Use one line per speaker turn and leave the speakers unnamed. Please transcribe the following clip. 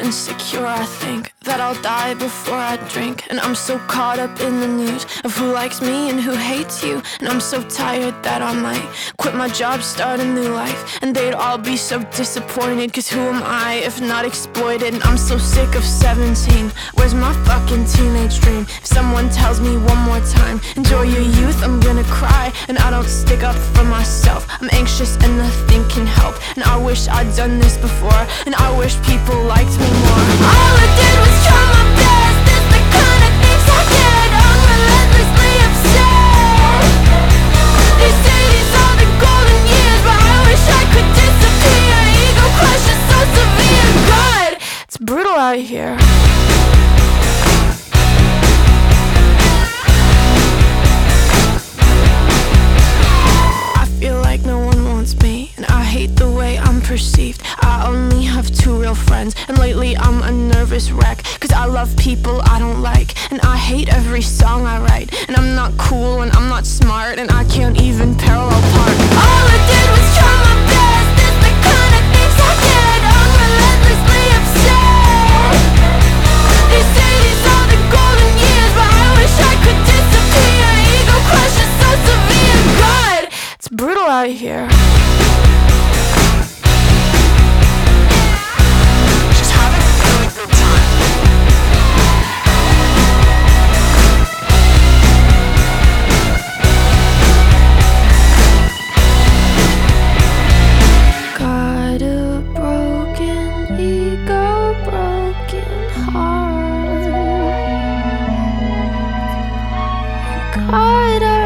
insecure, I think that I'll die before I drink. And I'm so caught up in the news of who likes me and who hates you. And I'm so tired that I might quit my job, start a new life. And they'd all be so disappointed, cause who am I if not exploited? And I'm so sick of 17. Where's my fucking teenage dream? If someone tells me one more time, enjoy your youth, I'm gonna cry. And I don't stick up for myself, I'm anxious and nothing can help. And I wish I'd done this before, and I wish people liked me more. All I did was try my best, it's the kind of things I get. I'm relentlessly upset. They say these are the golden years, but I wish I could disappear. Ego crush is so severe. God, it's brutal out here. Hate the way I'm perceived. I only have 2 real friends, and lately I'm a nervous wreck, cause I love people I don't like, and I hate every song I write. And I'm not cool and I'm not smart, and I can't even parallel park. All I did was try my best, it's the kind of things I get. I'm relentlessly upset. They say these are the golden years, but I wish I could disappear. Ego crush is so severe. God, it's brutal out here. Caught